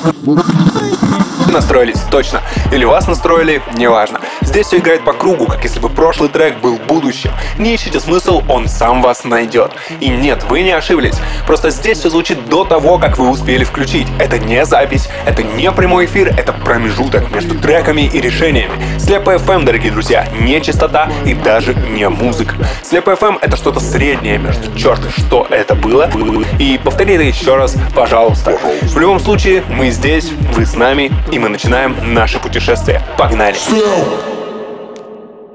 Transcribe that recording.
Настроились, точно. Или вас настроили, неважно. Здесь все играет по кругу, как если бы прошлый трек был будущим. Не ищите смысл, он сам вас найдет. И нет, вы не ошиблись. Просто здесь все звучит до того, как вы успели включить. Это не запись, это не прямой эфир, это промежуток между треками и решениями. Слепо FM, дорогие друзья, не частота и даже не музыка. Слепо FM — это что-то среднее между черт и что это было. И повтори это еще раз, пожалуйста. В любом случае, мы здесь, вы с нами, и мы начинаем наше путешествие. Погнали!